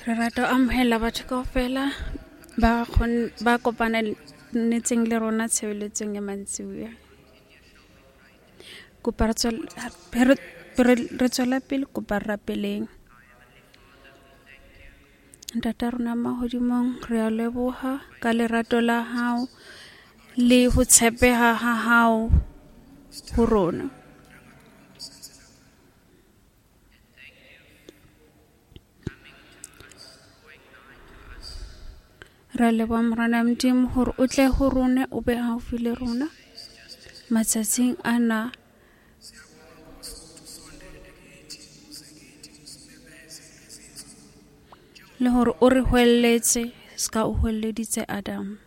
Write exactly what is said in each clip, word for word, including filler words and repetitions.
Re rata ho amohela batho kaofela ba khon ba kopanetseng le rona tshebeletsong ya mantsibuya. Kopa re tswela re tswela pele kopa re rapeleng. Ntata rona mahodimong re a leboha ka lerato la hao le ho tshepeha ha hao ho rona. Ra leboha morena Modimo hore o tle ho rona, o be haufi le rona matsatsing ana. Le hore o re hwelletse ska o hwelleditse Adam.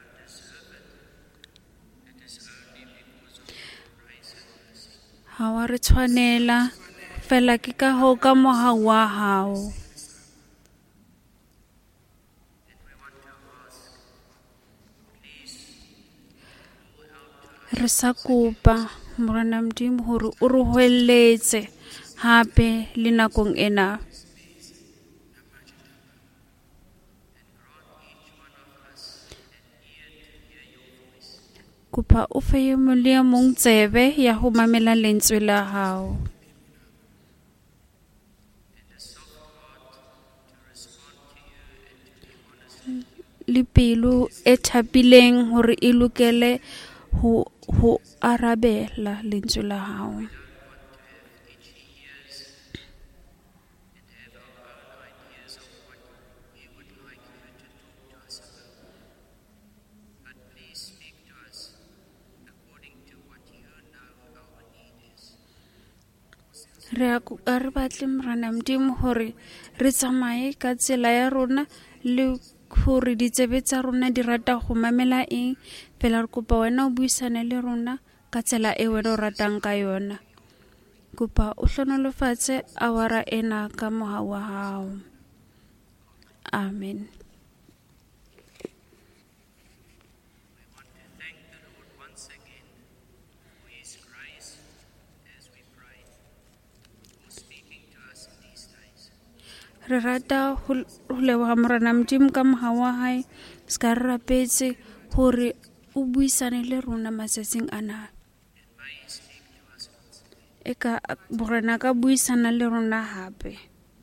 Ha wa re tshwanela fela ke ka ho ka moha wa hao. Re sa kopa morena Modimo hore o re hwelletse hape le nakong ena. Kopa o fe ye mong le ye mong tsebe ya ho mamela lentswe la hao. Le pelo e thapileng hore e lokele ho ho arabela lentswe la hao. Re a kopa re batle morena Modimo hore re tsamaye ka tsela ya rona le hore ditsebe tsa rona di rata ho mamela eng. Fela re kopa wena o buisane le rona ka tsela e wena o ratang ka yona. Kopa o hlonolofatse awara ena ka moha wa hao. Amen. Re rata ho leboha morena Modimo ka moha wa hae ska re rapetse hore o buisane le rona matsatsing ana. Eka borena ka buisana le rona hape.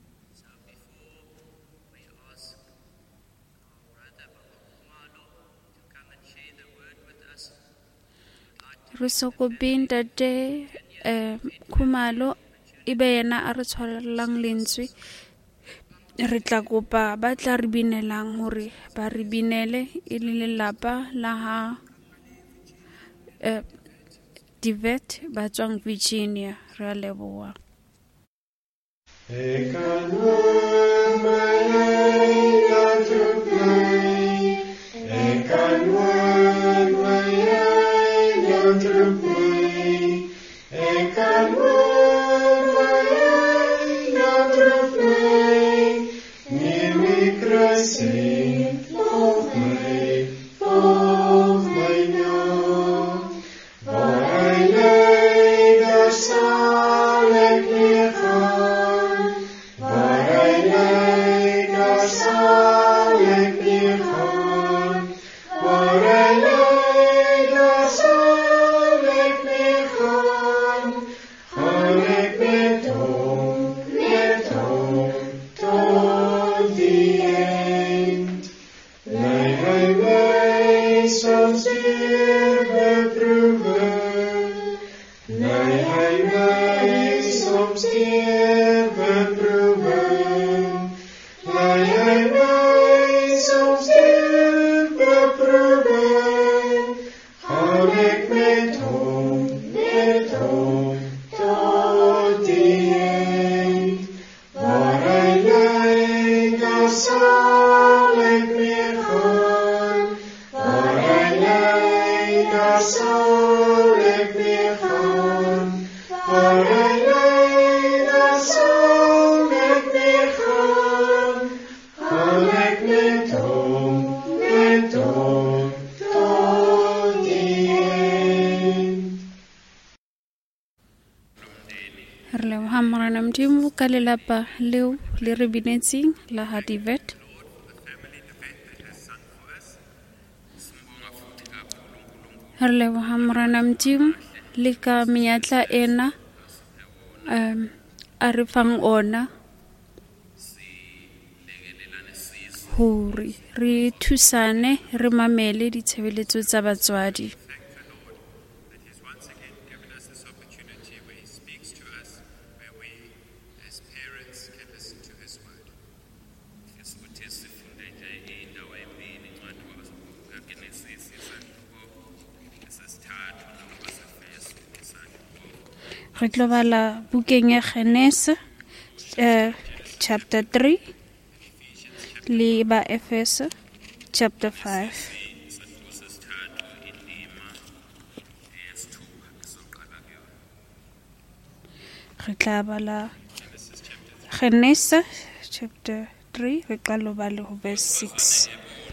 Re sokopeng tate eh Khumalo ibe yena a re tshwarellang lentswe. Re tla kopa ba tla re binelang hore ba re binele e le lelapa la ha eh Divet ba tswang Virginia. Re a leboha. leboga Morena Modimo ka lelapa leo le re binetseng la Hadivet. Re leboga Morena Modimo le ka menyetla ena um a re fang ona hore re thusane re mamele ditshebeletso tsa batswadi. Re tlo bala bukeng ya Genesis uh, chapter three le ba Efeso chapter five. Re tla bala Genesis chapter three re qalo bala ho verse six.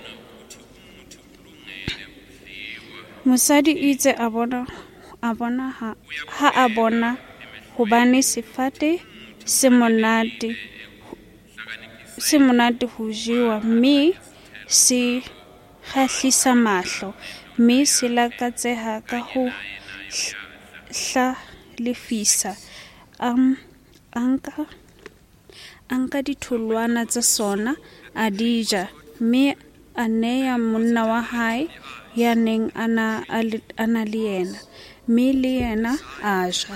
Mosadi itse a bona a bona ha, ha a bona hobane sefate se monate se monate ho jewa mme se kgahlisa mahlo mme se lakatseha ka ho hlalefisa um, anka anka ditholwana tsa sona a dija mme a neya monna wa hae ya neng ana ana le yena mme le yena a ja.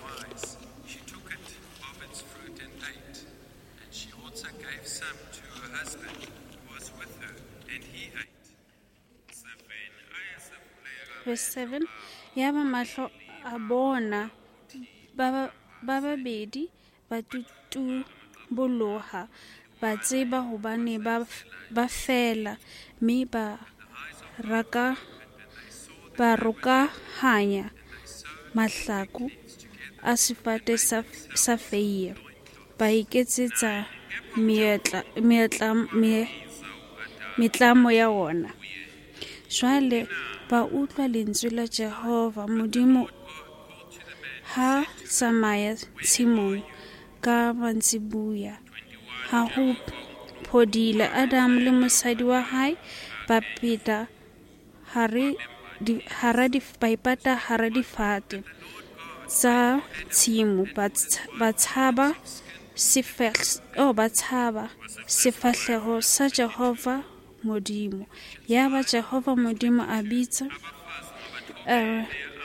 Verse seven, yaba mahlo a bona ba babedi ba tutuboloha ba tseba hobane ba ba fela mme ba raka ba roka hanya mahlaku a sefate sa sa feiye ba iketsetsa mietla mietla mitlamo ya ona. Jwale ba utlwa lentswe la Jehova Modimo ha tsamaya tshimong ka mantsibuya ha ho phodile Adam le mosadi wa hae ba peta hare di hara di baipata hara difate tsa tshimo ba tshaba sefahleho oh ba tshaba sefahleho sa Jehova Modimo. Yaba Jehova Modimo a bitsa uh,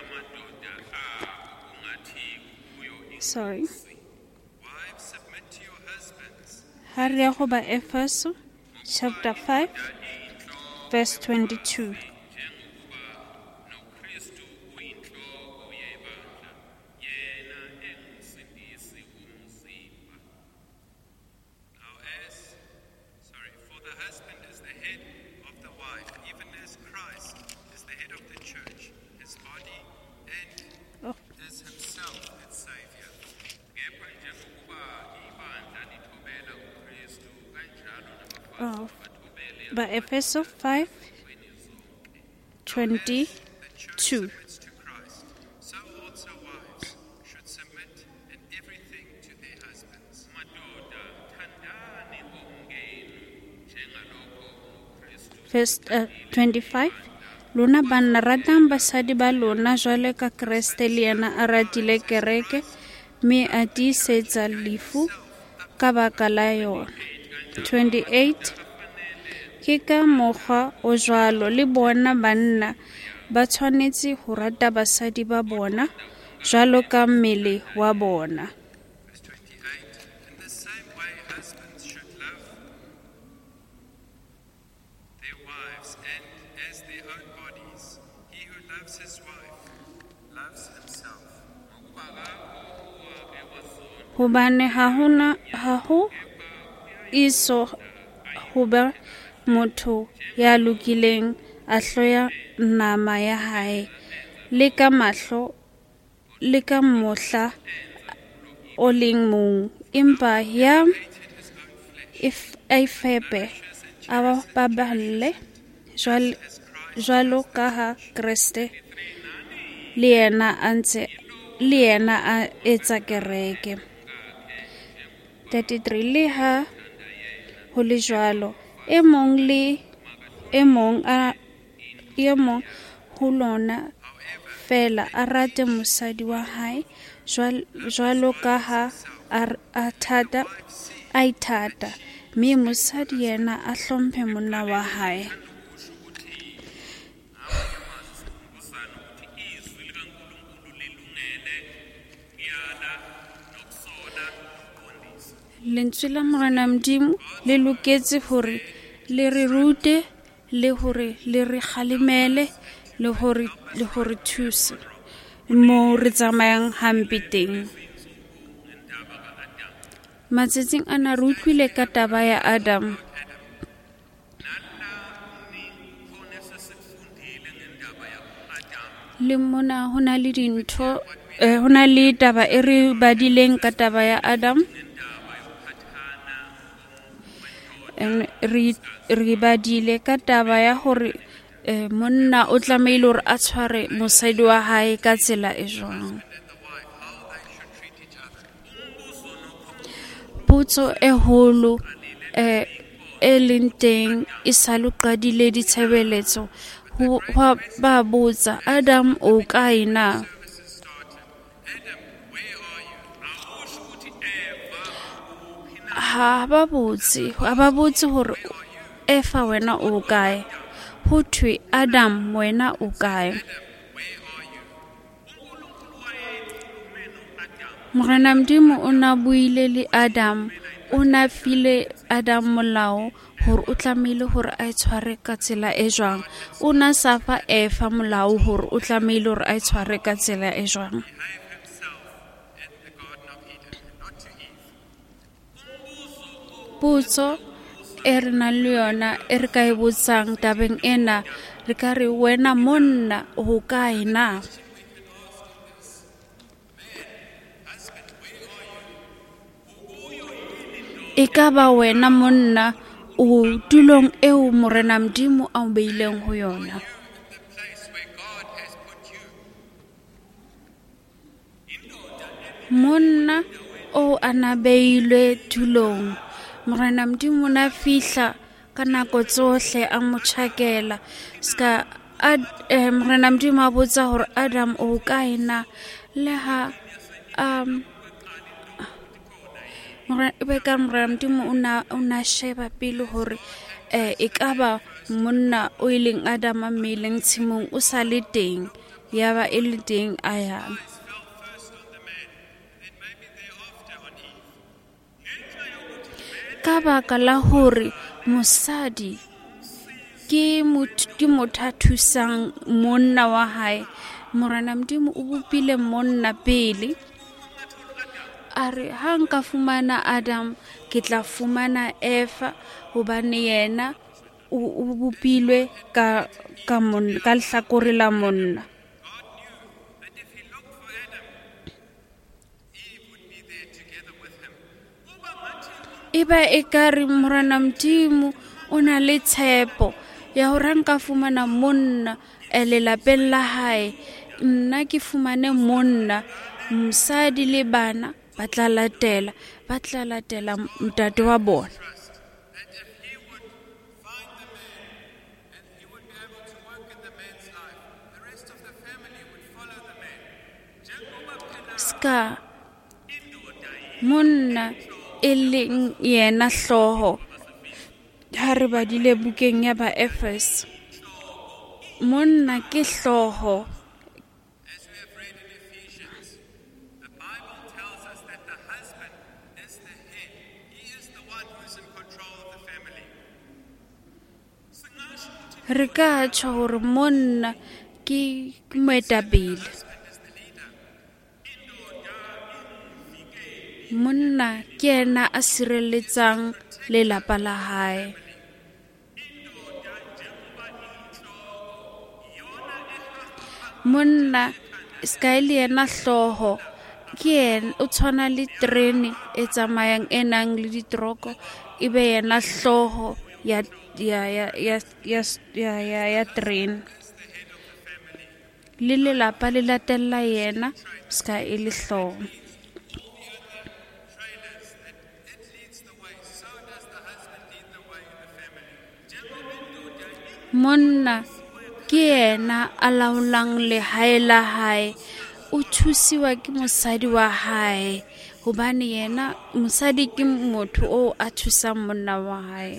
sorry hari ya go ba Efeso chapter five verse twenty-two. Oh, by Ephesians five twenty-two. So also wives should submit in everything to their husbands. Verse uh, twenty-five. Lona banna ratang basadi ba lona jwale ka Kriste le yena a ratile kereke mme a tiisetsa lefu ka baka la yona. twenty-eight. Ke ka mokgwa o jwalo le bona banna ba tshwanetse ho rata basadi ba bona jwalo ka mmele wa bona. In the same way, husbands should love their wives and as their own bodies. He who loves his wife loves himself. Hobane ha hona ha ho iso hoba motho ya lokileng a hloya nama ya hae le ka mahlo le ka mohla o leng mong empa ya if a fepe aba baballe jwalo ka ha Kriste le yena antse le yena a etsa kereke thirty-three le ha ho le jwalo e mong le e mong a e mong ho lona fela a rate mosadi wa hae jwalo ka ha a thata a ithata mme mosadi yena a hlomphe monna wa hae. Lentswe la Morena Modimo le loketse hore le re rute le hore le re kgalemele le hore le hore thuse mo re tsamayang hampe teng. Matsatsing ana re utlwile ka taba ya Adam. Le mona ho na le dintho eh, ho na le taba e re badileng ka taba ya Adam. re re badile ka taba ya hore eh, monna o tlamehile hore a tshware mosadi wa hae ka tsela e jwang. Potso e holo eh, e leng teng e sa le qadile ditshebeletso ho ba botsa Adam o kae na? Ha ba botse ha ba botse hore Eva wena o kae, ho thwe Adam wena o kae. Morena Modimo o na buile le Adam, o na file Adam molao hore o tlamehile hore a tshware ka tsela e jwang, o na sa fa Eva molao hore o tlamehile hore a tshware ka tsela e jwang. Potso e re na le yona e re ka e botsang tabeng ena re ka re wena monna o kae na? E ka ba wena monna o tulong eo Morena Modimo a o beileng ho yona. Monna o ana beilwe tulong, Morena Modimo na fihla ka nako tsohle a mo tjhakela ska eh, Morena Modimo a botsa hore Adam o kae na, le ha um Morena ka Morena Modimo una una sheba pele hore eh e ka ba monna o ileng Adam a mmeleng tshimong o sa le teng, ya ba e le teng a yang. Ka baka la hore mosadi ke motho ke motho a thusang monna wa hae, Morena Modimo o bopile monna pele a re ha nka fumana Adam ke tla fumana Eva hobane yena o bopilwe ka ka monna ka lehlakore la monna. Iba e ka re Morena Modimo o na le tshepo ya hore nka fumana monna e lelapeng la hae, nna ke fumane monna, mosadi le bana ba tla latela ba tla latela ntate wa bona. Ska monna e leng yena hloho, ha re badile bukeng ya ba Efes, monna ke hloho. Re ka tjho hore monna ke moetapele, monna ke yena a sireletsang lelapa la hae. Monna ska le yena hloho, ke yena o tshwana le terene e tsamayang e nang le ditroko, e be yena hloho ya ya ya ya ya ya ya terene. Le lelapa le latella yena ska e le hloho. monna ke yena a laolang lehae la hae, o thusiwa ke mosadi wa hae hobane yena mosadi ke motho o a thusang monna wa hae.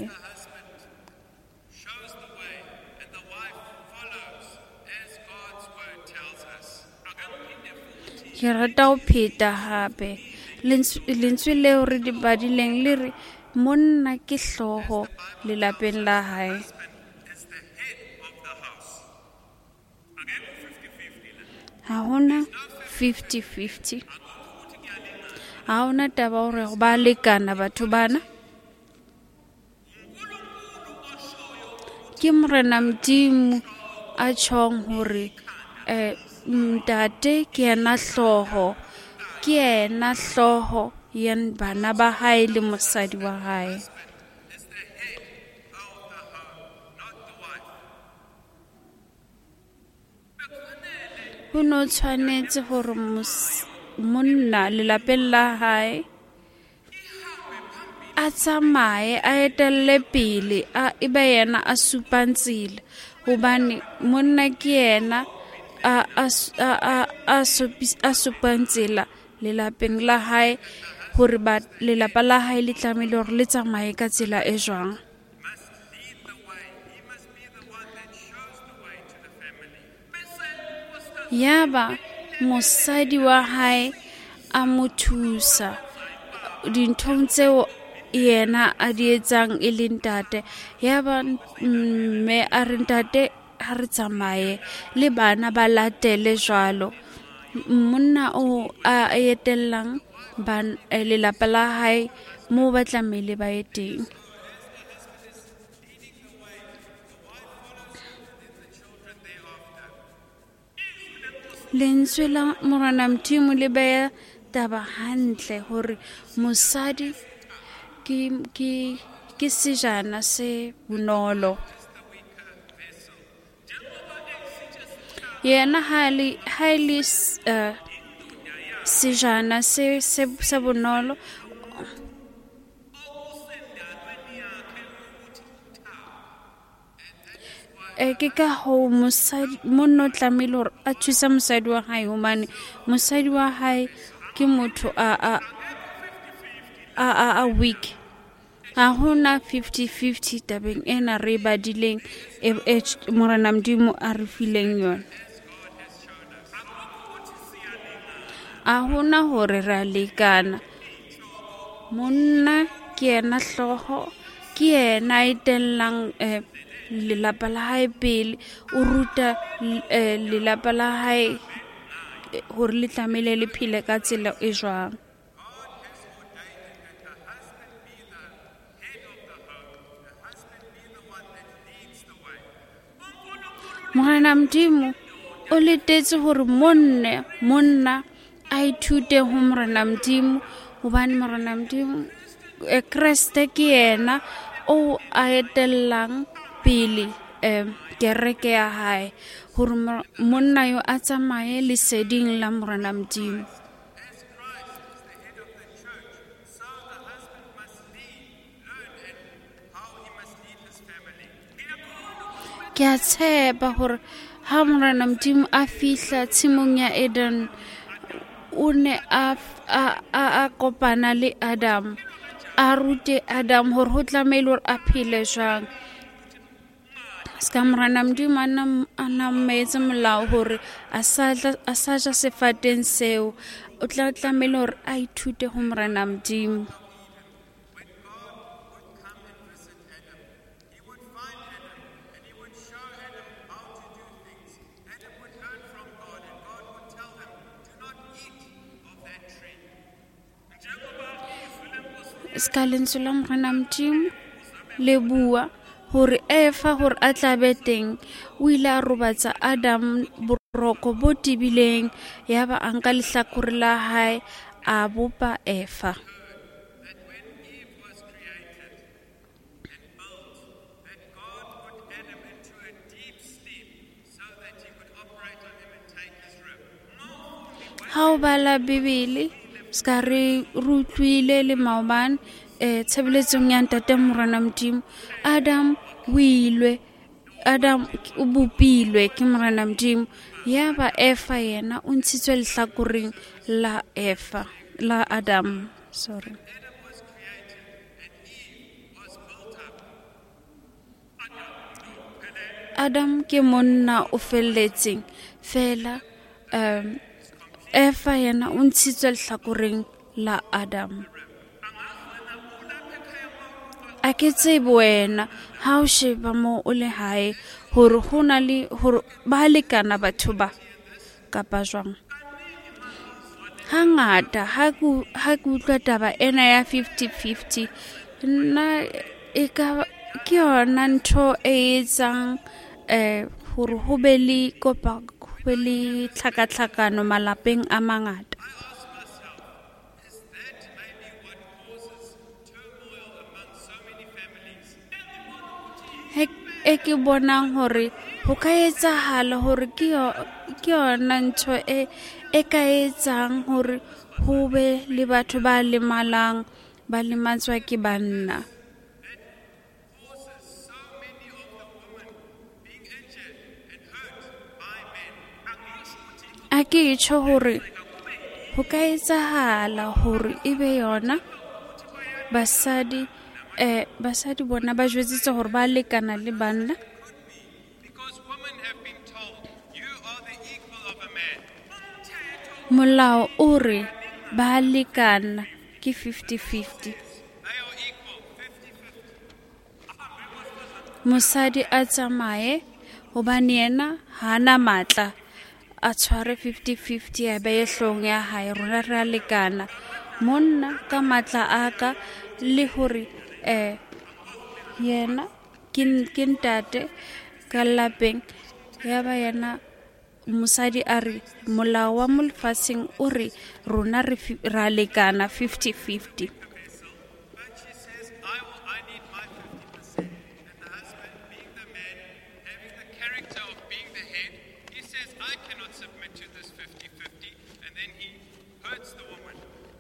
Shows the way, and the wife follows as God's word tells us. Ke rata ho pheta hape lentswe leo re di badileng le re monna ke hloho lelapeng la hae. Is the head of the house. Again, fifty-fifty. Ha hona fifty fifty. Ha hona taba hore ba lekana batho bana. Ke Morena Modimo a tjhong hore eh ntate ke yena hloho, ke yena hloho ya bana ba hae le mosadi wa hae. Is the head of the home, not the wife. Ho no tshwanetse hore monna lelapeng la hae a tsamaye a etelle pele a ebe yena a supang tsela hobane monna ke yena a a a a supang tsela lelapeng la hae hore ba lelapa la hae le tlamehile hore le tsamaye ka tsela e jwang. Must lead the way. He must be the one that shows the way to the family. Yaba mosadi wa hae a mo thusa dinthong tseo yena a di etsang e le ntate. Yaba mme a re ntate ha re tsamaye le bana ba latele jwalo. Monna o a etellang ban lelapa la hae moo ba tlamehile ba ye teng. Lentswe la Morena Modimo le beya taba hantle hore mosadi ke ke ke sejana se bonolo. Yena hali highly uh, sejana se se se bonolo. E ke ka ho mosadi monno tlamehile hore a thusa mosadi wa hae hobane mosadi wa hae ke motho a a a a weak. Ha hona fifty fifty tabeng ena re badileng e Morena Modimo a re fileng yona. A hona hore ra lekana. Monna ke yena hloho, ke yena etellang eh, lelapa la hae pele, o ruta eh, lelapa la hae hore le tlamehile le phele ka tsela e jwang. Morena Modimo o letetse hore monne monna a ithute ho Morena Modimo hobane Morena Modimo e Kriste ke yena o a etellang pele eh kereke ya hae hore monna yo a tsamaye leseding la Morena Modimo. Ke a tshepa hore ha Morena Modimo a fihla tshimong ya Eden o ne a a kopana le Adam, a rute Adam hore ho tlamehile hore a phele jwang. Ska Morena Modimo a na metse molao hore a sa ja sefateng seo, o tla tlamehile hore a ithute ho Morena Modimo. Ska lentswe la Morena Modimo le bua hore efa hore a tlabe teng o ile a robatsa Adam boroko bo tibileng, yaba a nka lehlakore la hae a bopa efa. Ha o bala Bibele ska re rutlwile le maobane eh tshebeletsong ya ntate Morena Modimo, Adam o ilwe Adam o bopilwe ke Morena Modimo ya ba Eva yena o ntshitswe lehlakoreng la Eva la Adam sorry Adam was created and Eve was built up. Adam ke monna o felletseng fela um Eva yena o ntshitswe lehlakoreng la Adam. A ke tsebe wena ha o sheba mo o le hae hore ho na le hore ba lekana batho ba kapa jwang. Hangata ha ku ha ku utlwa taba ena ya fifty fifty nna e ka ke yona ntho e etsang eh hore ho be le kopa ho be le tlhakatlhakano malapeng a mangata. Is that maybe what causes turmoil among so many families? E ke bonang hore ho ka etsahala hore ke ke yona ntho e e ka etsang hore ho be le batho ba lemalang ba lematswa ke banna. Causes so many of the women being injured and hurt by men. A ke itsho hore ho ka etsahala hore ebe yona basadi eh basadi bona ba jwetsitse hore ba lekana le banna. Because women have been told, you are the equal of a man. Molao o re ba lekana ke fifty fifty. They are equal, fifty fifty. Mosadi a tsamaye hobane yena hana matla a tshware fifty fifty a be hlong ya hae rona ra lekana. Monna ka matla aka le hore eh yena kin kin tate ka lapeng ya ba yena mosadi a re molao wa molfaseng o re rona re ra lekana fifty fifty. But she says, I will, I need my fifty percent. And the husband, being the man, having the character of being the head, he says, I cannot submit to this fifty fifty. And then he hurts the woman.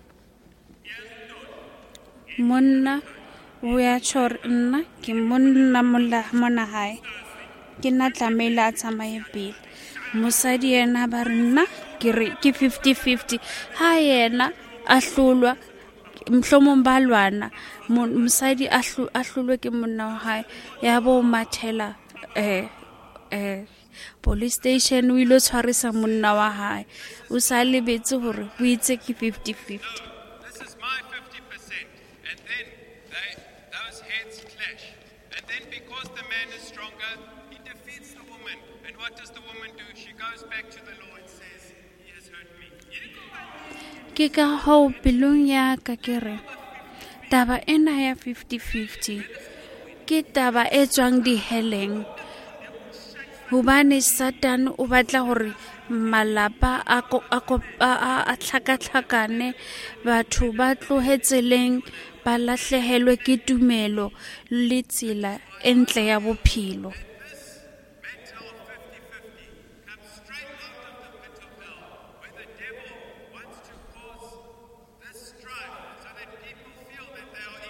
Monna o ya tshore nna ke monna mola mona hae ke na tlamela tsamaye pele. Mosadi yena ba re nna ke re ke fifty fifty ha yena a hlolwa mhlomong balwana mosadi a hlolwe ke monna wa hae ya bo mathela eh eh police station o ilo tshwarisa monna wa hae o sa lebetse hore o itse ke fifty fifty. This is my fifty percent. And then they, those heads clash. And then because the man is stronger, he defeats the woman. And what does the woman do? She goes back to the law and says, he has hurt me. Ke ka ho pelong ya ka ke re taba ena ya fifty fifty ke taba e tswang di heleng hobane Satan o batla hore malapa a a tlhakatlhakane batho ba tlohetseleng ba lahlehelwe ke tumelo le tsela entle ya bophelo. Mental fifty fifty comes straight out of the pit of hell, where the devil wants to cause this strife so that people feel that they are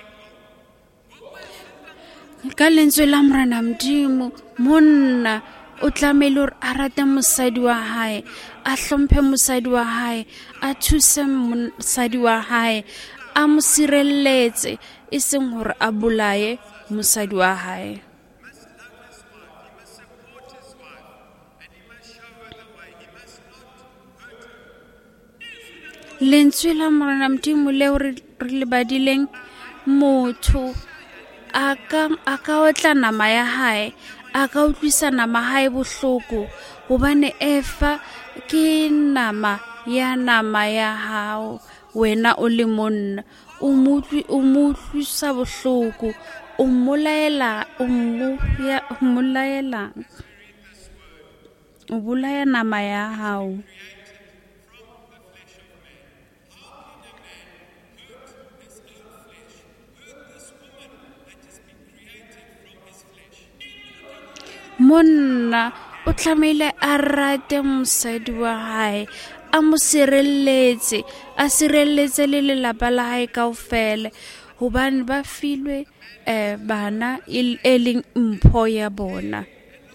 equal. Ka lentswe la Morena Modimo monna o tlamehile hore a rate mosadi wa hae a hlomphe mosadi wa hae a thuse mosadi wa hae a mo sirelletse e seng hore a bolaye mosadi wa hae. He must love his wife, he must support his wife, and he must show her the way. He must not hurt her. Lentswe la Morena Modimo leo re le badileng motho a ka a ka otla nama ya hae a ka utlwisa nama hae bohloko hobane Eva ke nama ya nama ya hao wena o le monna o mutwi o mutlwisa bohloko o mmolaela o ya mmolaela o bolaya nama ya hao. Monna o tlamehile a rate mosadi wa hae a mo sirelletse a sirelletse le lelapa la hae kaofela hobane ba filwe eh bana e leng mpho ya bona.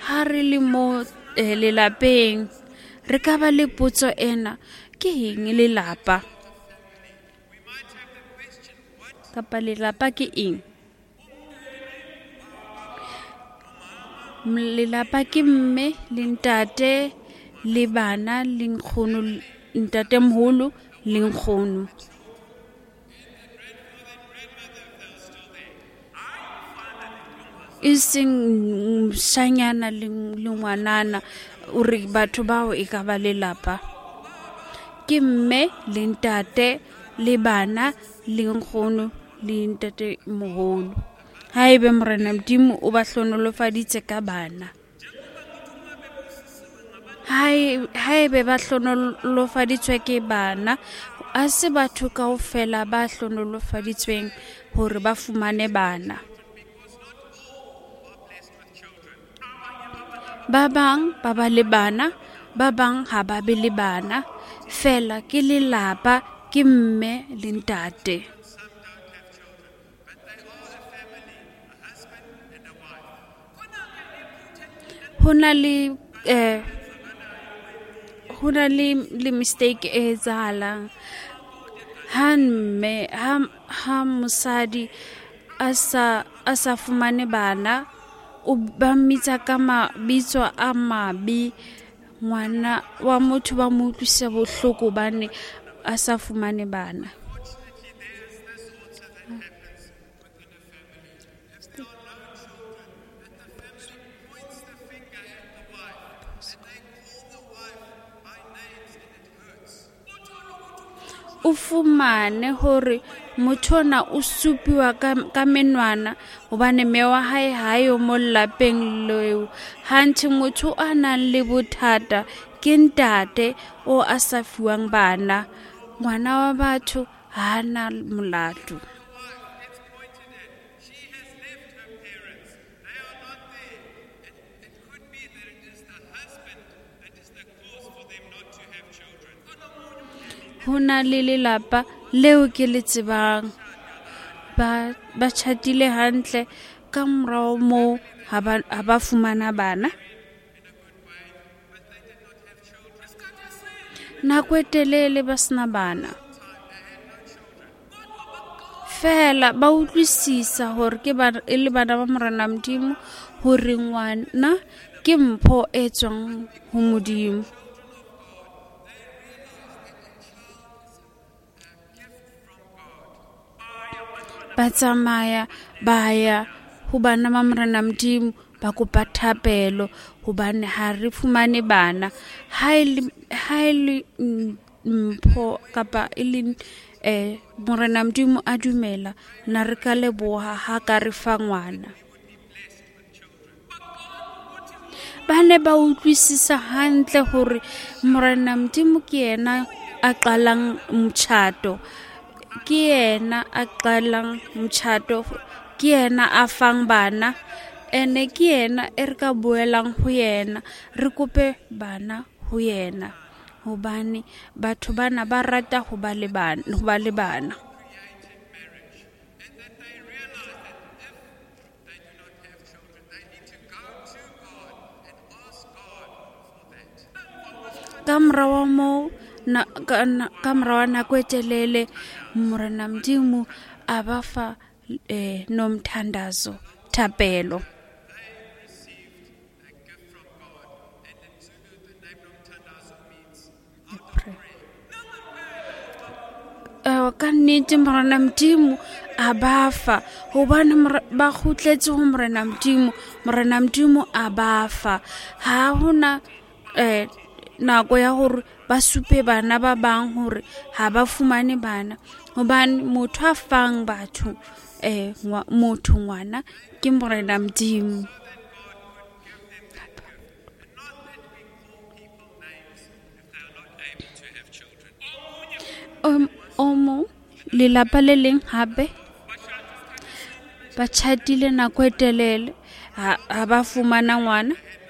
ha re le mo eh, lelapeng re ka ba le potso ena, ke eng lelapa? Kapa lelapa ke eng? Lelapa ke mme le ntate le bana le nkgono, ntate moholo le nkgono. Iseng shanyana le ngwanana o re batho bao e ka ba lelapa. Ke mme le ntate le bana le nkgono le ntate moholo. Haebe Morena Modimo o ba hlonolofaditse ka bana, haebe ba hlonolofaditswe ke bana, a se batho kaofela ba hlonolofaditsweng hore ba fumane bana. Ba bang ba ba le bana, ba bang ha ba be le bana, fela ke lelapa, ke mme le ntate. Hona le eh hona le le mistake e etsahalang ha mme ha ha mosadi a sa a sa fumane bana, o ba mmitsa ka mabitso a mabe, ngwana wa motho ba mo utlwisa bohloko bane a sa fumane bana. O fumane hore motho ona o supiwa ka menwana hobane mme wa hae ha yo mo lapeng leo. Hanthe motho a nang le bothata ke ntate o a sa fiwang bana, ngwana wa batho ha na molato. Hona le lelapa leo ke le tsebang ba ba chatile hantle, ka morao mo ha ba ha ba fumana bana. Nako e telele ba sena bana, fela ba utlwisisa hore ke ba e le bana ba Morena Modimo, hore ngwana ke mpho e tswang ho Modimo. Ba tsamaya ba ya ho bana ba Morena Modimo ba kopa thapelo hobane ha re fumane bana. Ha e le mpho kapa e le eh Morena Modimo a dumela, na re ka leboha ha ka re fa ngwana. Ba ne ba utlwisisa hantle hore Morena Modimo ke yena a qalang mtshato, ke yena a qalang mtshato, ke yena a fang bana, ene ke yena e re ka boelang ho yena re kope bana ho yena, hobane batho bana ba rata ho ba le bana, ho ba le bana. Ka morao moo na ka morao nako e telele, Morena Modimo a ba fa eh nomthandazo, thapelo. Eh ka nnete Morena Modimo a ba fa hobane ba khutletse ho Morena Modimo, Morena Modimo a ba fa. Ha hona eh nako ya hore ba supe bana ba bang hore ha ba fumane bana, hobane motho a fang batho eh motho ngwana ke Morena Modimo. Um omo lelapa le leng hape ba chatile nako e telele ha ba fumana ngwana.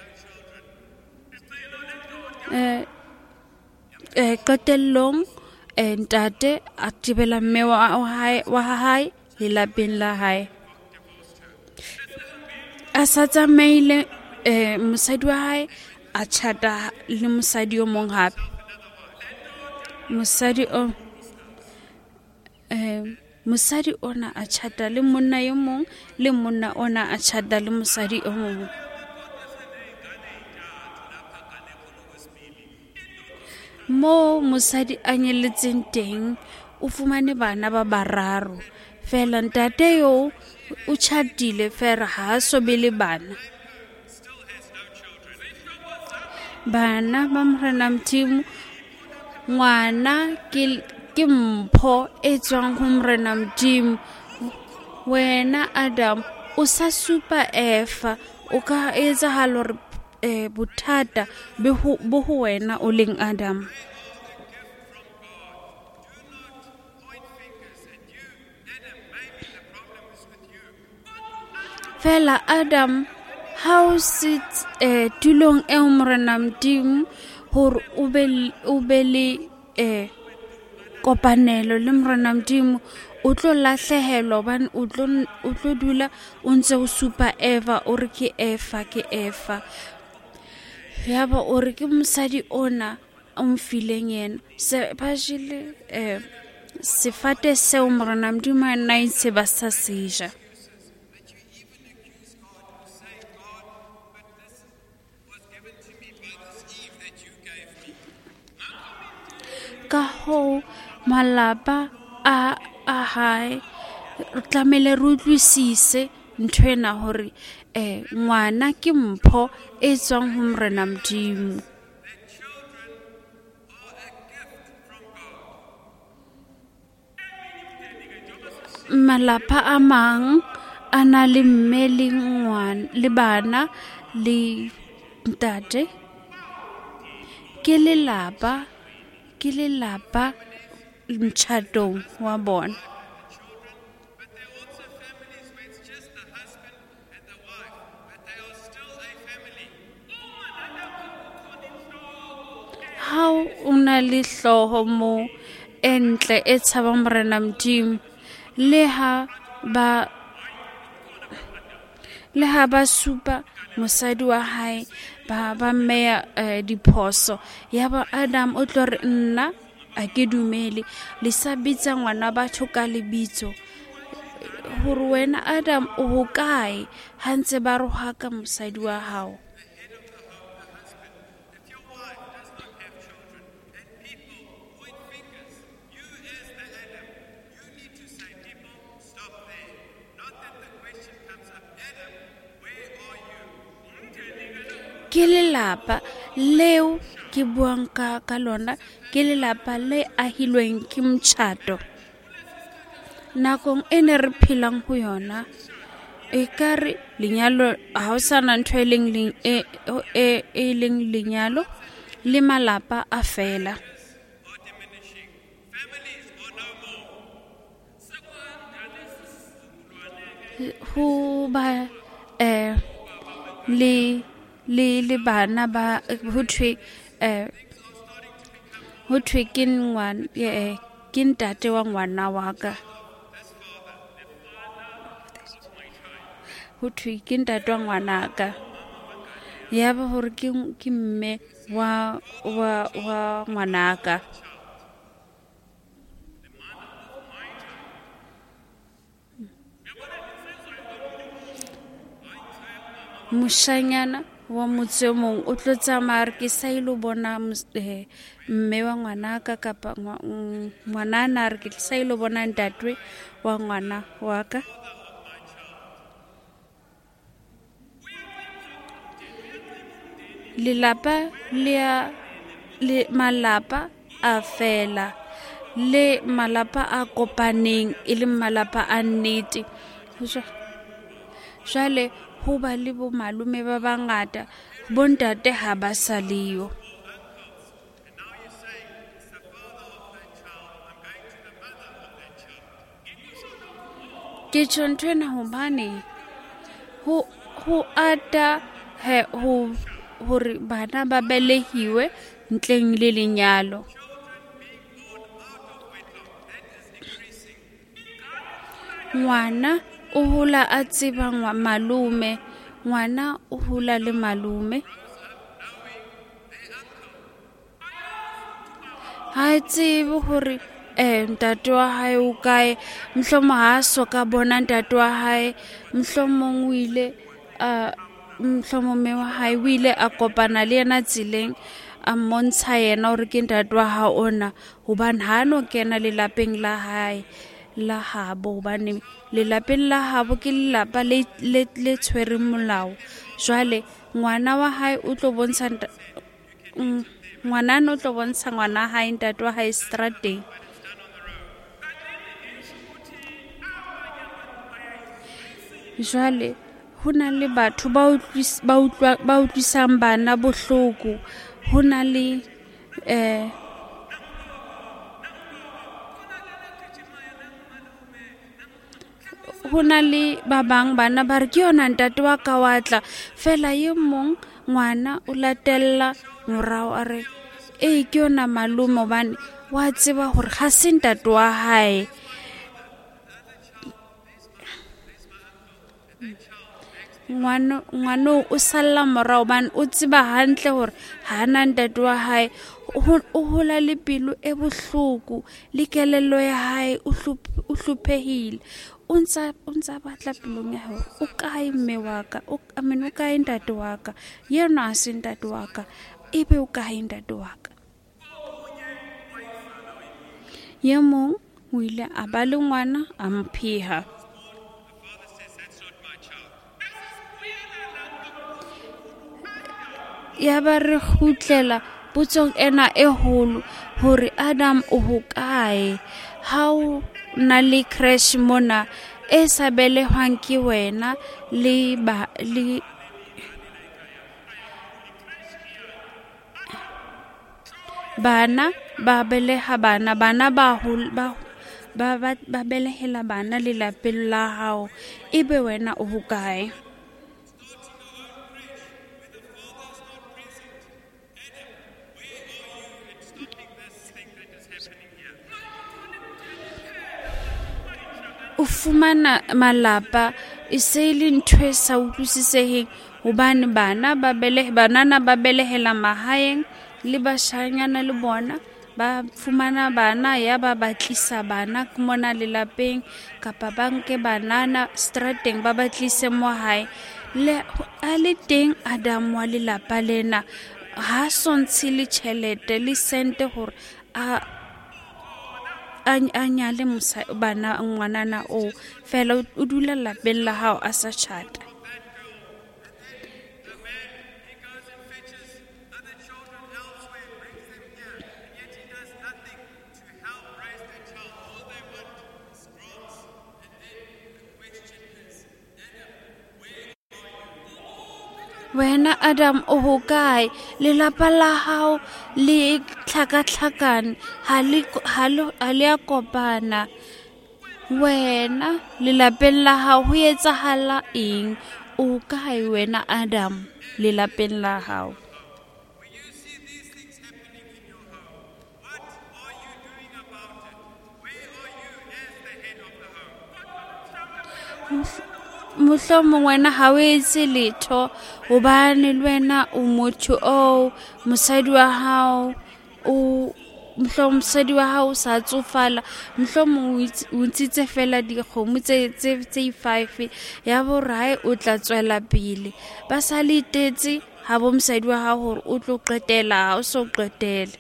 Eh eh qetellong eh ntate a tibela mme wa hae wa hae lelapeng la hae, a sa tsamaile eh mosadi wa hae a chata le mosadi o mong hape, mosadi o eh mosadi ona a chata le monna yo mong le monna ona a chata le mosadi o mong. Mo mosadi a nyeletseng teng o fumane bana ba bararo fela ntate yo o chatile fela ha so be le bana. Bana ba Morena Modimo, ngwana ke ke mpho e tswang ho Morena Modimo. Wena Adam o sa supa Eva, o ka etsa halo eh bothata be ho bo ho wena o leng Adam. Fela Adam ha o sit eh tulong e Morena Modimo hore o be o be le eh kopanelo le Morena Modimo, o tlo lahlehelwa ban o tlo o tlo dula o ntse o supa Eva o re ke Eva ke Eva. Ya ba o re ke mosadi ona o mfileng yena se ba jile eh sefate seo Morena Modimo a nai se ba sa seja. Ka ho malapa a a hae re tlamele re utlwisise nthwena hore eh ngwana ke mpho e tswang ho Morena Modimo. Malapa a mang a na le mme le ngwana le bana le ntate, ke lelapa ke lelapa mchatong wa bona. But there are also families where it's just the husband and the wife, but they are still a family. Ha o na le hloho mo entle e tshabang Morena Modimo, le ha ba le ha ba supa mosadi wa hae ba ba meya eh, diphoso, ya ba Adam o tlo re nna a ke dumele le sa bitsa ngwana batho ka lebitso hore wena Adam o hokae ha ntse ba roha ka mosadi wa hao. Ke lelapa leo ke buang ka ka lona, ke lelapa le ahilweng ke mchato. Nakong e ne re phelang ho yona e kare lenyalo ha o sana ntho e leng e e leng lenyalo le malapa a fela. Ho ba eh le le le bana ba ho thwe eh ho thwe ke ngwana eh ke ntate wa ngwana wa ka, ho thwe ke ntate wa ngwana ka, ya ba hore ke ke mme wa wa wa ngwana ka. Moshanyana wa motse mong o tlo tsamaya ke sa ile bona mme wa ngwana ka kapa ngwanana re ke sa ile bona ntatwe wa ngwana wa ka. Lelapa le le malapa a fela le malapa a kopaneng e le malapa a nnete. Jwale ho ba le bo malume ba bangata, bo ntate ha ba sa leyo. Ke tshwantshwana hobane ho ho ata he ho hore bana ba belehiwe ntleng le lenyalo. Ngwana o hola a tseba malume, ngwana o hula le malume ha tsebe hore eh ntate wa hae o kae mhlomo ha so ka bona ntate wa hae mhlomong o ile a mhlomo me wa hae o ile a kopana le yena tsileng a montsha yena hore ke ntate wa ha ona hobane ha no kena le lapeng la hae la habo hobane le lapeng la habo ke lelapa le le, le tshwere molao jwale ngwana wa hae o tlo bontsha mm, ngwana no tlo bontsha ngwana hae ntate wa hae strateng jwale hona le batho ba utlwis ba utlwa ba utlwisang bana bohloko hona le eh hona le ba bang bana ba re ke yona ntate wa ka watla fela ye mong ngwana o latella morao a re e ke yona malume bane wa tseba hore ga se ntate wa hae ngwana ngwana o salla morao bane o tseba hantle hore hana ntate wa hae o hola le pelo e bohloko le kelello ya hae o hlophehile o ntsa o ntsa batla pelong ya hore o kae mme wa ka o ameno kae ntate wa ka yena a se ntate wa ka ebe o kae ntate wa ka ye mong o ile a ba le ngwana a mpheha ya ba re khutlela putsong ena e holo hore Adam o hokae ha o na le crash mona e sa belehwang ke wena le ba le bana ba beleha bana bana ba hul ba ba ba belehela bana le lapeng la hao ebe wena o hokae o fumana malapa e se le ntho e sa utlwisiseheng hobane bana ba bele banana ba belehela mahaeng le bashanyana le bona ba fumana bana ya ba batlisa bana mona le lapeng kapa banke banana strateng ba batlise mo hae le a le teng Adam wa le lapa lena ha sontse le tšhelete le sente hore a anya le musa bana ngwanana o fela o dula lapeng la hao a sa chata wena Adam o hokae le lapa la hao le tlhakatlhakane ha le ha le a kopana wena le lapeng la hao ho etsahala eng o kae wena Adam le lapeng la hao mohlomong wena ha o etse letho hobane le wena o motho o mosadi wa hao o mohlomong mosadi wa hao sa tsofala mohlomong o ntshitse fela dikgomo tse tse five ya borae o tla tswela pele ba sa le tetse ha bo mosadi wa hao hore o tlo qetela ha o so qetela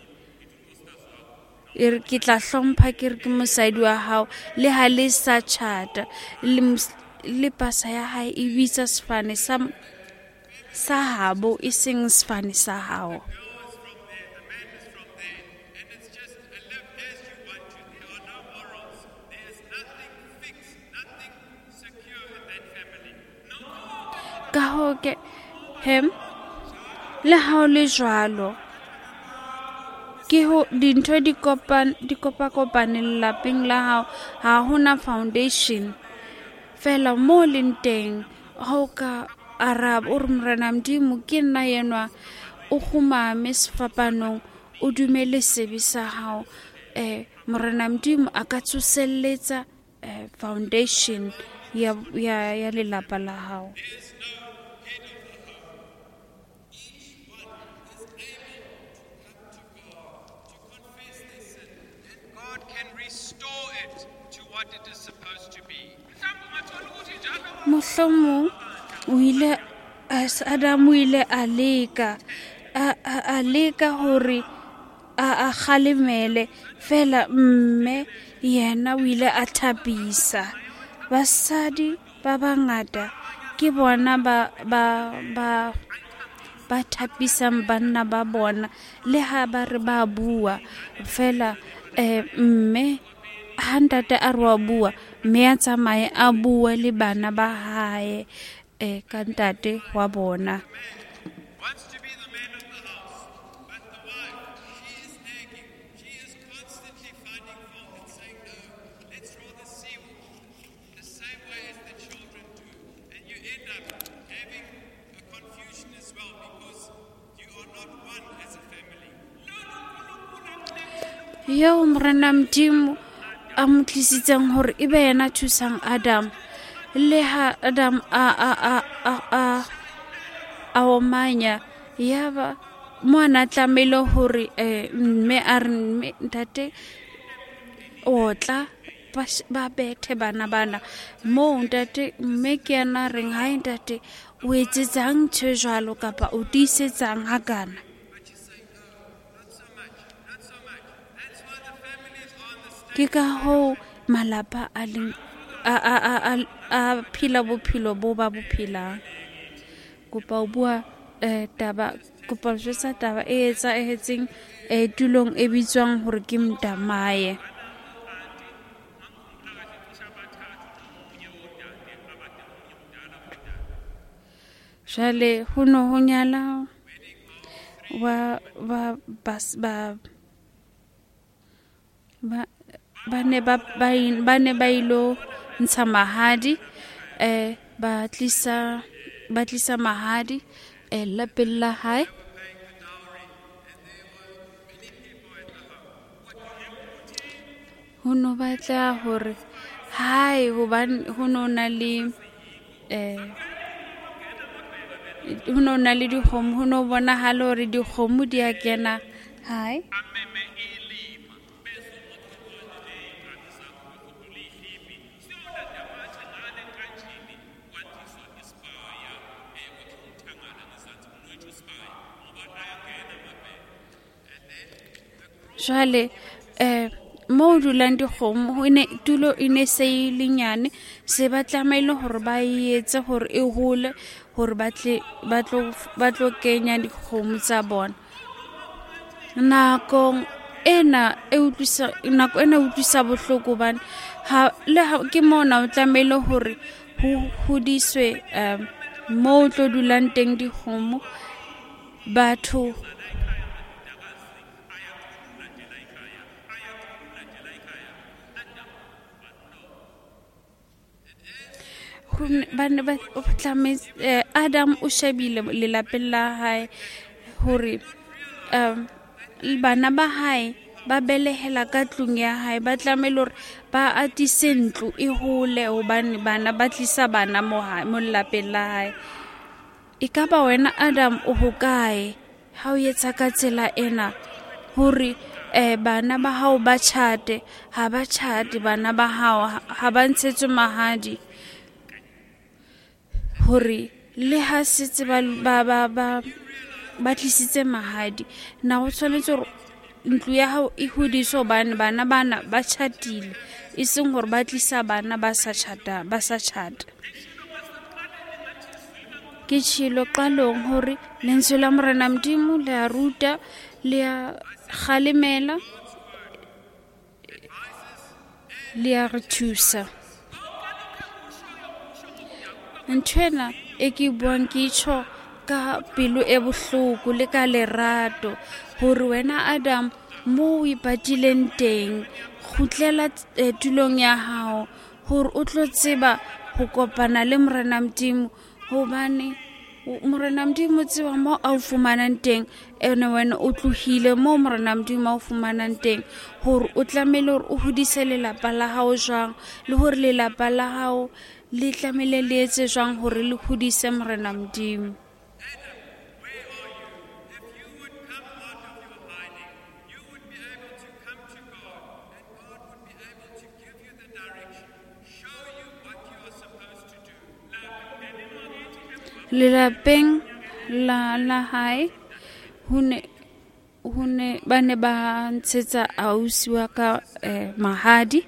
e re ke tla hlompha ke re ke mosadi wa hao le ha le sa chata le le pasa ya hae e bitsa sefane sa sa habo e seng sefane sa hao ka hoke hem le ha o le jwalo ke ho dintho di kopan di kopa kopaneng lapeng la hao ha hona foundation fela mo lenteng ha o ka arab o re morena Modimo ke nna yenwa o khumame sefapanong o dumele sebe sa hao eh morena Modimo a ka tsoselletsa foundation ya ya ya lelapa la hao restore it to what it is supposed to be. Mohlomong o ile as Adam o ile a leka a a leka hore a a khalemele fela mme yena o ile a thapisa basadi ba bangata ke bona ba ba ba ba thapisang banna ba bona le ha ba re ba bua fela eh mme ha ntate a re wa bua mme a tsamaye a bua le bana ba hae eh ka ntate wa bona. Wants to be the man of the house, but the wife, she is nagging. She is constantly finding fault and saying, no, let's rather see the same way as the children do. And you end up having a confusion as well because you are not one as a family. Yo morena Modimo a mo tlisitseng hore e be yena thusang Adam le ha Adam a a a a a a omanya yaba mwana tlamelo hore eh mme a re mme ntate otla ba bethe bana bana mo ntate mme ke yana reng ha ntate o etsetsang tshejalo kapa o tisetsang hakana. Ke ka ho malapa a leng a a a a phila bophelo bo ba bophilang kopa o bua eh taba kopa o jwetsa taba e etsa e hetseng eh tulong e bitswang hore ke Mdamaye. Jale ho no ho nyala wa wa bas ba ba bane ba bane ba ilo ntsha mahadi eh ba tlisa ba tlisa mahadi eh lapeng la hae ho no batla hore hae hobane ho no na le eh ho no na le dikgomo ho no bona halo hore dikgomo di a kena hae. Jale eh mo dulang dikgomo ho ne tulo ine se ilinyane se ba tlamelo hore ba etse hore e hole hore ba tle ba tlo ba tlo kenya dikgomo tsa bona. Nako ena e utlwisa nako ena utlwisa bohloko bana ha le ke mona o tlamelo hore ho hodiswe eh mo tlo dulang teng dikgomo batho bana ba tlamme Adam o shebile le lapeng la hae hore um bana ba hae ba belehela ka tlung ya hae ba tlamelo hore ba atise ntlo e hole hobane bana ba tlisa bana mo mo lapeng la hae. E ka ba wena Adam o hokae ha o etsa ka tsela ena hore eh bana ba hao ba chate ha ba chate bana ba hao ha ba ntshetswe mahadi hore le ha setse ba ba ba ba tlisitse mahadi na o tshwanetse hore ntlo ya hao e hodiswa bana bana bana ba chatile iseng hore ba tlisa bana ba sa chata ba sa chata. Ke tshilo qalong hore lentswe la morena Modimo le a ruta le a khalemela le a re thusa. Ntwena e ke buang ke tsho ka pelo e bohloko le ka lerato hore wena Adam mo o ipatileng teng khutlela tulong ya hao hore o tlo tseba ho kopana le morena Modimo hobane morena Modimo tseba mo a fumanang teng ene wena o tlohile mo morena Modimo a fumanang teng hore o tlamele hore o hodise lelapa la hao jwang le hore lelapa la hao le tlamele le etse jwang hore le hodise morena Modimo. lelapeng la la hae hune hune ba ne ba ntshetsa ausi wa ka eh, mahadi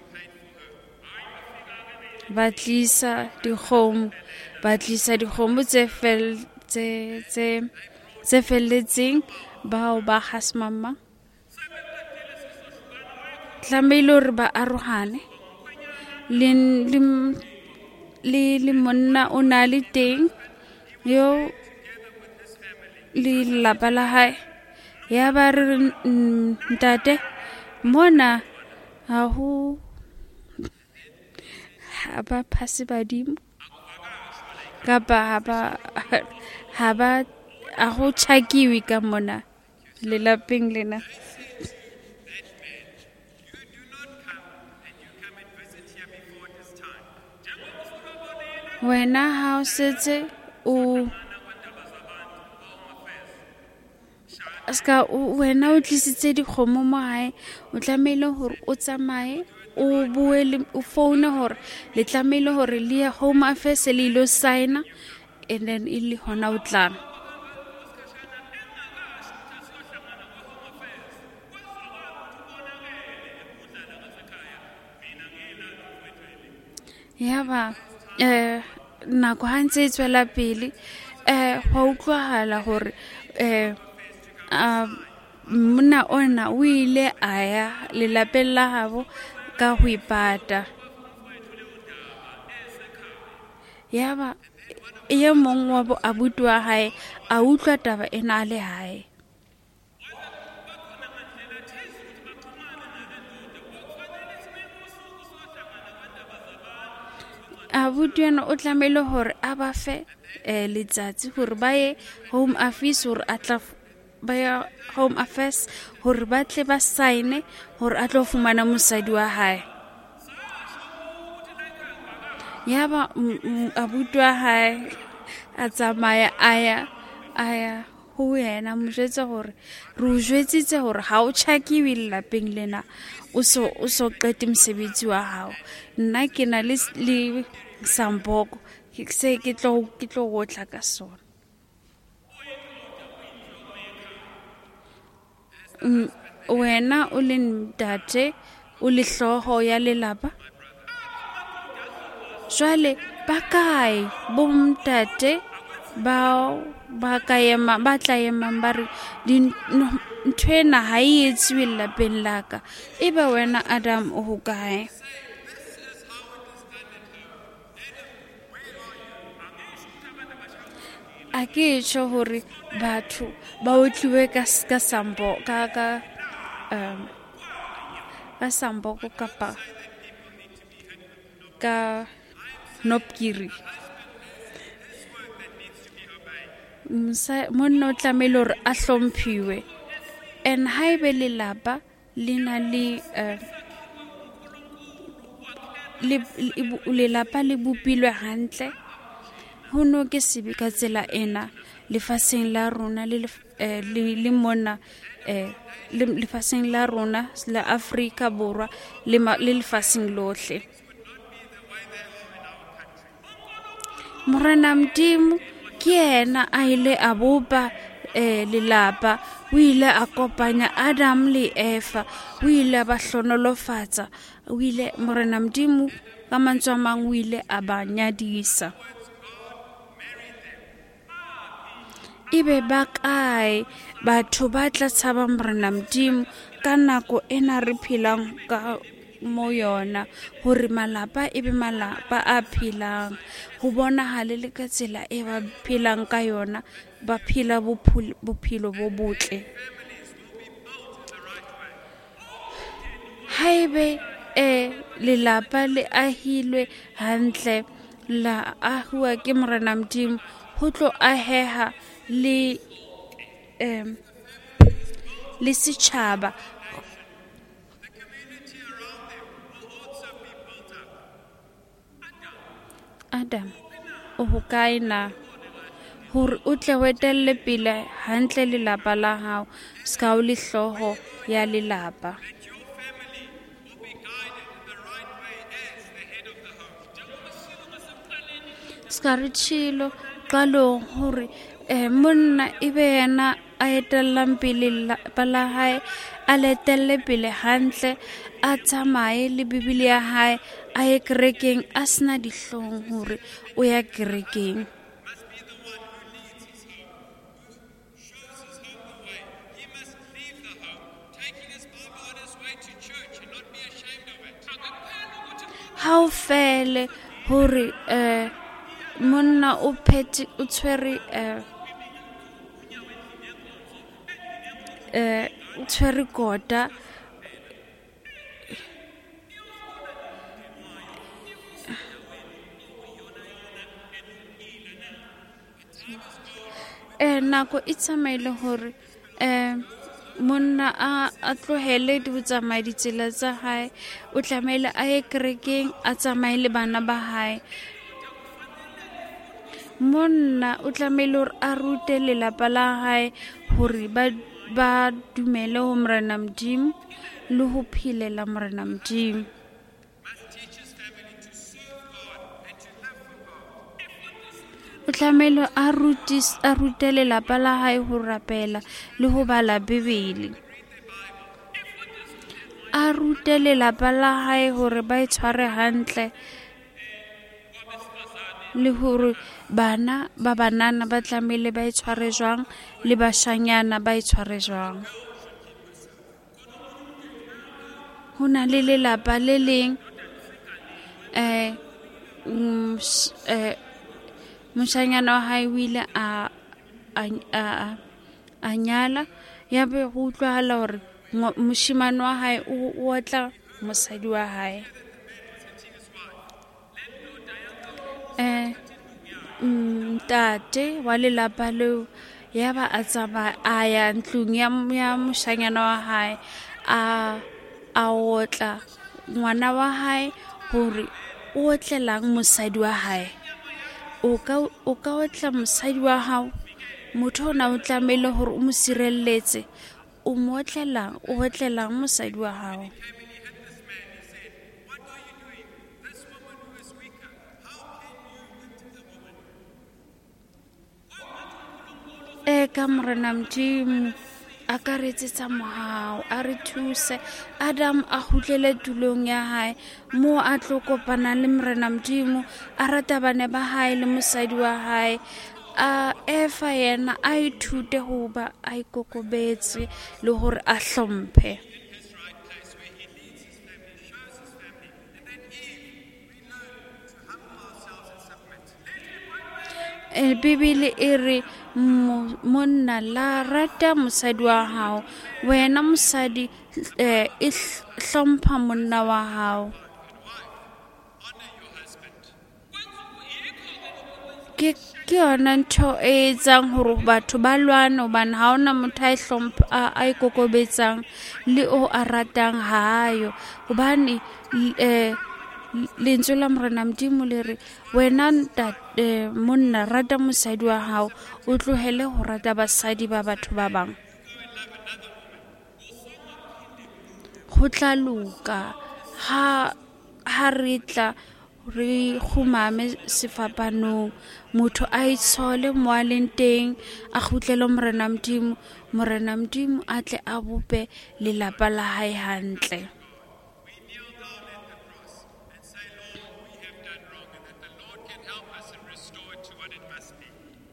ba tlisa dikgomo ba tlisa dikgomo tse fel tse tse tse felletseng bao ba hasmama tlamehile hore ba arohane le le le monna o na le teng yo le lapa la hae ya ba re ntate mona ha ho ha ba phase badimo kapa ha ba ha ba a go tšhakiwi ka mona lelapeng lena. Wena ha o setse o ska wena o tlisitse dikgomo mo hae o tlamehile hore o tsamaye o bue le o phone hore le tlamehile hore le ya home affairs le ilo signa and then ile hona o tla ya ba eh nako ha ntse e tswela pele eh ho utlwahala hore eh a mna ona o ile aya lelapeng la habo ka ho ipata ya ba ye mong wa bo abuti wa hae a utlwa taba ena le hae abuti yena o tlamehile hore a ba fe eh letsatsi hore ba ye home office hore a tla ba ya home affairs hore ba tle ba sign hore a tlo fumana mosadi wa hae ya ba abuti wa hae a tsamaya aya aya ho yena mo jwetsa hore re o jwetsitse hore ha o tšhakiwe lapeng lena o so o so qete mosebetsi wa hao nna ke na le le samboko ke se ke tlo ke tlo gotla ka sona wena o le ntate o le hloho ya lelapa jwale ba kae bo mtate ba ba ka ema ba tla ema ba re ntwena ha e etsiwe lapeng laka eba wena Adam o hokae a ke tsho hore batho ba otliwe ka ka sambo ka ka um ka sambo ko kapa ka nopkiri msa monna o tlamehile hore a hlomphiwe and haebe lelapa lena le le lelapa le bopilwe hantle ho no ke sebe ka tsela ena lefaseng la rona le le mona eh lefaseng la rona la Afrika Borwa le lefaseng lohle Morena Mdimo ke yena a ile a bopa eh lelapa o ile a kopanya Adam le Eva o ile ba hlonolofatsa o ile Morena Mdimo ka mantswe a mang o ile a ba nyadisa ibe ba kae batho ba tla tshaba Morena Mdimo ka nako ena re phelang ka mo yona hore malapa e be malapa a phelang ho bona hale le ka tsela e ba phelang ka yona ba phela bophelo bo botle haebe e lelapa le ahilwe hantle la ahua ke Morena Mdimo ho tlo aheha le em le setjhaba Adam o hokae na hore o tle wetelle pele hantle lelapa la hao ska o le hloho ya lelapa ska re tshilo qalong hore eh monna e be yena a etellang pele lapa la hae, a letelle pele hantle, a tsamaye le Bibele ya hae, a ye kerekeng a sena dihlong hore o ya kerekeng. must be the one who leads his home, who shows his home the way. He must leave the home, taking his Bible on his way to church and not be ashamed of it. Ha o fele hore eh monna o phete o tshwere eh eh o tshwere kota, eh nako e tsamaile hore eh monna a a tlohele di tsamaya ditsela tsa hae, o tlamehile a ye kerekeng, a tsamaye le bana ba hae. Monna o tlamehile hore a rute lelapa la hae hore ba ba dumele ho Morena Modimo le ho phelela Morena Modimo. Must teach his family to serve God and to live for God. O tlamehile a rutis a rute lelapa la hae ho rapela le ho bala Bibele. A rute lelapa la hae hore ba itshware hantle le hore bana ba banana ba tlamehile ba itshware jwang le bashanyana ba itshware jwang. Hona le lelapa le leng eh mm, s- eh moshanyana wa hae o ile a a- a a nyala, ya be go utlwahala hore ngo- moshimane wa hae o o otla mosadi wa hae. eh ntate wa lelapa leo ya ba a tsamaya a ya ntlong ya ya moshanyana wa hae, a a otla ngwana wa hae hore o otlelang mosadi wa hae. O ka o ka otla mosadi wa hao, motho ona o tlamehile hore o mo sirelletse, o mo otlelang, o otlelang mosadi wa hao. E ka Morena Modimo a ka re etsetsa mohao, a re thuse. Adam a kgutlele tulong ya hae mo a tlo kopana le Morena Modimo, a rata bana ba hae le mosadi wa hae. A efa yena a ithute ho ba a ikokobetse le hore a hlomphe. His right place where he leads his family, shows his family, and then Eve, we learn to humble ourselves and submit. E Bibele e re mo- monna la rata mosadi wa hao, wena mosadi eh e hl- hlompha monna wa hao. Honor your husband. Ke ke yona ntho e etsang hore batho ba lwane, hobane ha ona motho a e hlompha a- a ikokobetsang le o a ratang hayo, hobane l- eh l- lentswe la Morena Modimo le re wena ntate eh, monna rata mosadi wa hao, o tlohele ho rata basadi ba batho ba bang. Ho tla loka ha ha re tla re khumame sefapanong, motho a itshole mo a leng teng, a kgutlele Morena Modimo, Morena Modimo a tle a bope lelapa la hae hantle. We kneel down at the cross and say, Lord, we have done wrong, and that the Lord can help us and restore it to what it must be.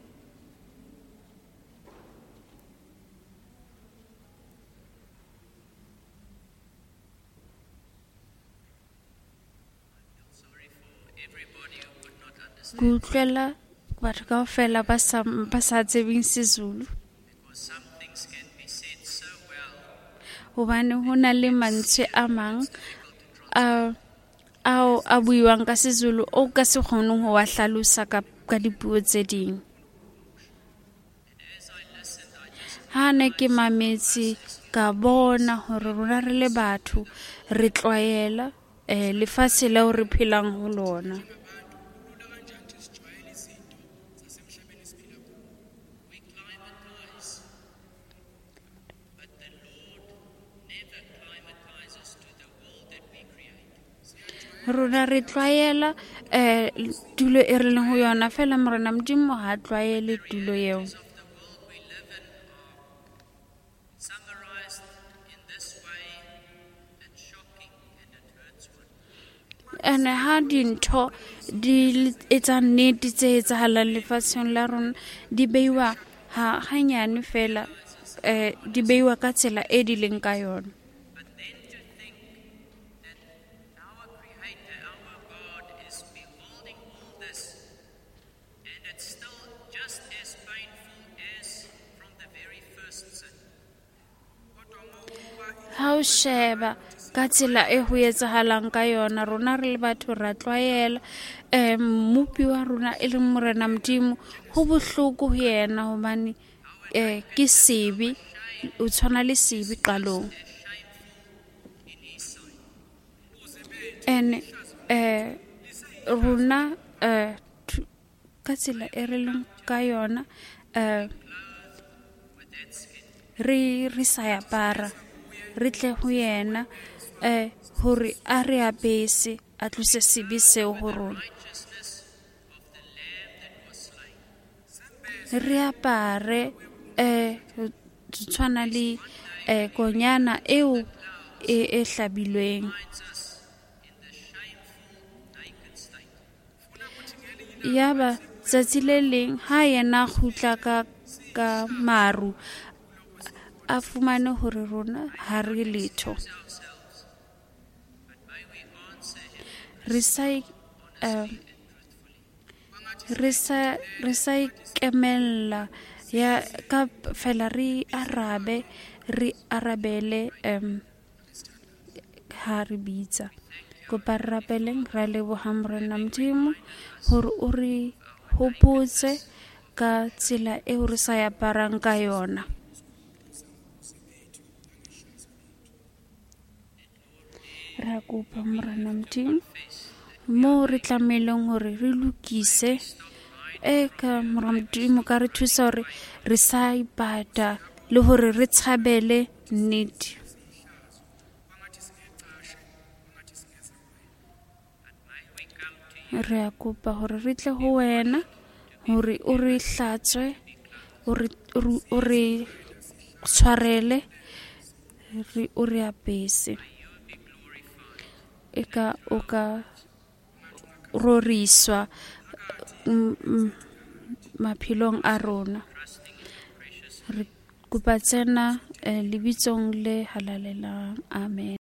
Sorry for everybody who would not understand, Ke utlwela batho kaofela ba sa ba sa tsebeng Sezulu, because some things can be said so well, hobane ho na le mantswe a mang a ao a buiwang ka Sezulu o ka se kgoneng ho wa hlalosa ka ka dipuo tse ding. as I listened, I just Ha ne ke mametse ka bona hore rona re le batho re tlwaela eh lefatshe leo re phelang ho lona. we climatize, but the Lord never climatizes to the world that we create. rona re tlwaela eh tulo e re leng ho yona fela morena Modimo ha tlwaele tulo eo. of the world we live in are summarized in this way. It's shocking and it hurts one. ene ha dintho di etsa nnete tse etsahalang lefatsheng la rona di beiwa ha hanyane fela eh di beiwa ka tsela e di leng ka yona. But then to think that our Creator, our God, is beholding all this, and it's still just as painful as from the very first sin. Ha o sheba ka tsela e ho etsahalang ka yona rona re le batho ra tlwaela eh mmupi wa rona e leng morena Modimo ho bohloko ho yena hobane eh ke sebi o tshwana le sebi qalong. And eh rona eh ka tsela e re leng ka yona eh re re sa ya para re tle ho yena eh hore a re apese a tlose sebi seo ho rona. Re apare eh tshwana le eh konyana eo e e hlabilweng. Yaba tsatsi le leng ha yena khutla ka ka maru a fumane hore rona ha re letho. Re sa eh re sa re sa ikemella ya ka fela re arabe re arabele em ha re bitsa ko parapeleng ra le bo hamrena Modimo hore o re hopotse ka tsela e re sa ya parang ka yona. Ra kopa morena Modimo mo re tlameleng hore re lokise e ka morena Modimo ka re thusa hore re sa ipata le hore re tshabele nnete. Re a kopa hore re tle ho wena hore o re hlatswe o re o re tshwarele re o re apese eka o ka roriswa maphelong a rona. Re kopa tsena lebitsong le halalelang. Amen.